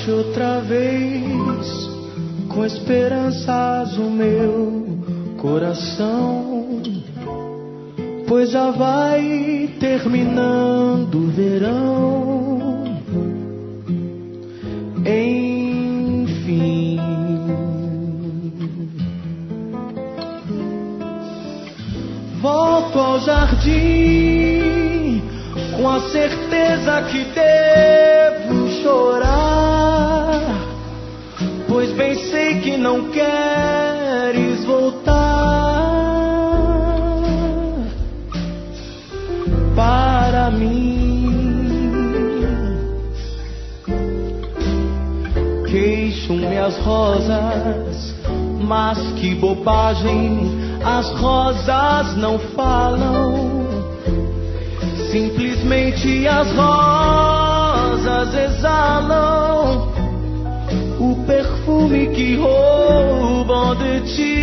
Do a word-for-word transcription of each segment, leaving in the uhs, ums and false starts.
Bate outra vez com esperanças o meu coração, pois já vai terminando o verão. Enfim, volto ao jardim com a certeza que devo chorar, pois bem sei que não queres voltar para mim. Queixam-me as rosas, mas que bobagem, as rosas não falam. Simplesmente as rosas exalam o perfume que roubam de ti.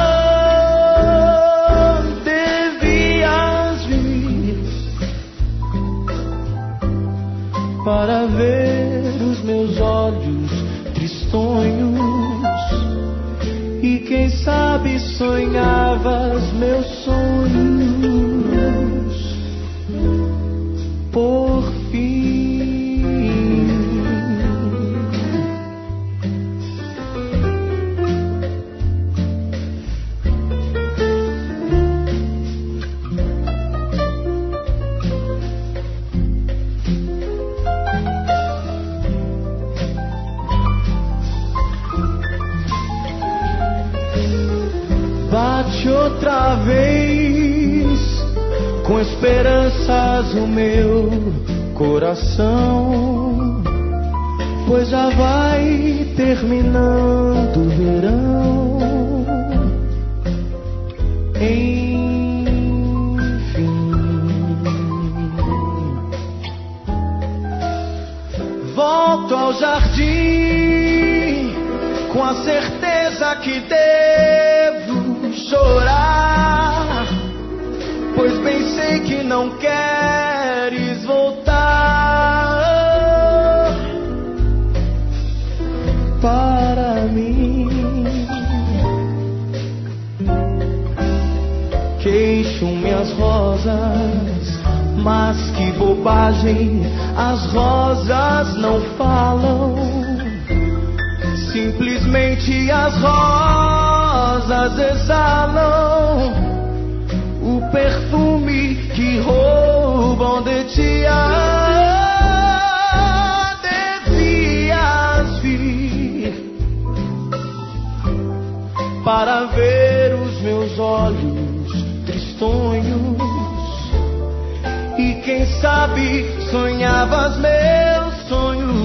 Ah, devias vir para ver os meus olhos tristonhos, e quem sabe sonhavas meus sonhos por fim. Bate outra vez com esperanças o meu coração, pois já vai terminando o verão. Enfim, volto ao jardim com a certeza que devo chorar, pois bem sei que não queres voltar para mim. Queixam-me as rosas, mas que bobagem, as rosas não falam. Simplesmente as rosas exalam o perfume que roubam de ti. Ah, devias vir para ver os meus olhos tristonhos, e quem sabe sonhavas meus sonhos